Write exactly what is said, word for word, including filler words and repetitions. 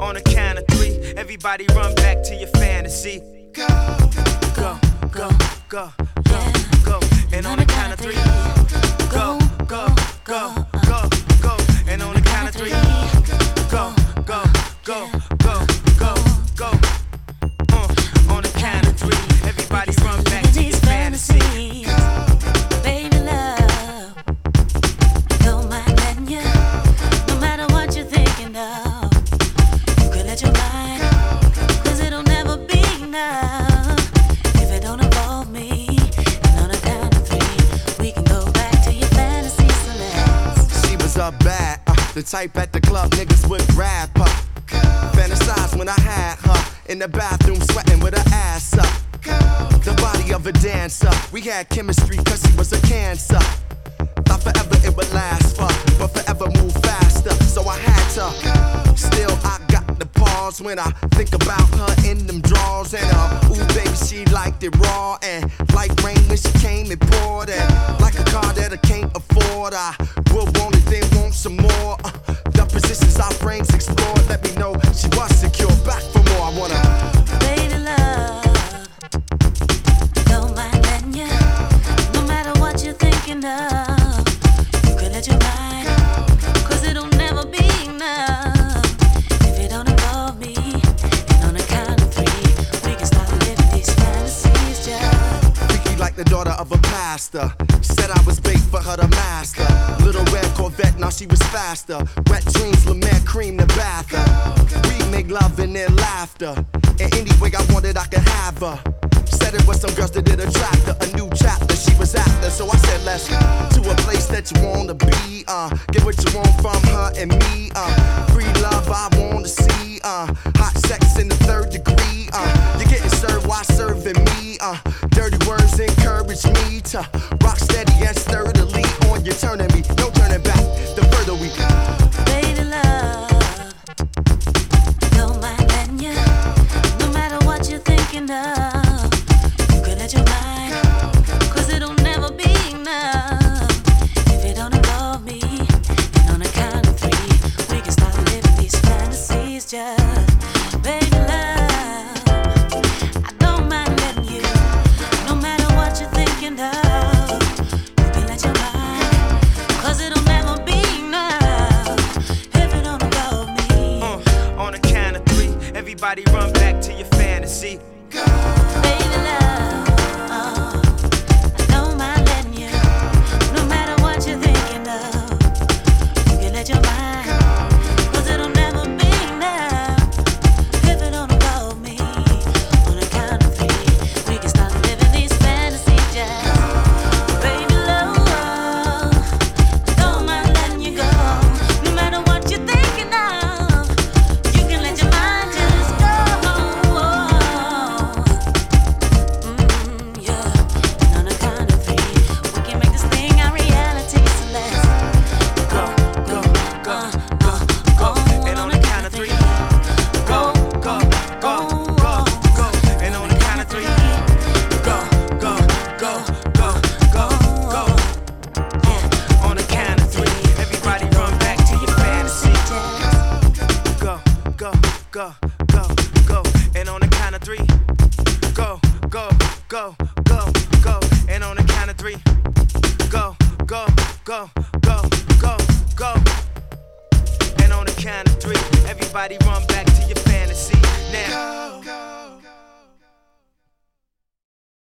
On the count of three, everybody run back to your fantasy. Go, go, go, go, go, go. And on the count of three, go, go, go, go, go. And on the count of three, go, go, go, go, go, go. Uh, on the count of three, everybody run back to your fantasy. Baby love, don't mind letting you. No matter what you're thinking of, you can let your mind, cause it'll never be enough if it don't involve me. And on the count of three, we can go back to your fantasy Celeste. She was up bad, uh, the type at the club niggas would grab her. Fantasize when I had her in the bathroom sweating with her ass up. The body of a dancer, we had chemistry cause she was a cancer. Thought forever it would last for, but forever move faster, so I had to. Still I got the pause when I think about her in them drawers. And uh, ooh baby she liked it raw, and like rain when she came it poured. And like a car that I can't afford, I will want it then want some more. uh, The positions our brains explored let me know she was secure. Back for more, I wanna Baby love, don't mind letting you. No matter what you're thinking of, you can let your mind, cause it'll never be enough if it don't involve me. And on the count of three, we can start living these fantasies just. freaky like the daughter of a pastor. Said I was bait for her to master. Little red Corvette, now she was faster. Wet dreams, La Mer cream the bath. We make love and then laughter. And any way I wanted, I could have her. Said it was some girls that did attract her. A new chapter she was after. So I said let's to a place that you wanna be. Uh, get what you want from her and me. Uh, free love I wanna see. Uh, hot sex in the third degree. Uh, you're getting served while serving me. Uh, dirty words encourage me to rock steady and sturdily on you, turning me, no turning back. The further we go. Baby love, don't mind letting you. No matter what you're thinking of, you can let your mind, cause it'll never be enough if it don't involve me. And on the count of three, we can start living these fantasies just. Baby love, I don't mind letting you. No matter what you're thinking of, you can let your mind, cause it'll never be enough if it don't involve me. Uh, on the count of three, everybody run back to your fantasy. Baby love, uh, I don't mind letting you. No matter what you're thinking of, you can let your mind, cause it'll never be enough if it don't involve me. On the count of three, we can start living these fantasies just. Baby love, I don't mind letting you go. No matter what you're thinking of, you can let your mind just go. Mm, yeah. And on the count of three, we can make this thing our reality. So let's go, Go, go, uh, go, uh, go. uh, And on the count of three, go, go, go, go, go. And on the count of three, go, go, go, go, go, go. Uh, on the count of three, everybody run back to your fantasy. Go, go, go, go, go. And on the count of three, go, go, go, go, go. And on the count of three, go, go, go, go, go, go. And on the count of three, everybody run back to your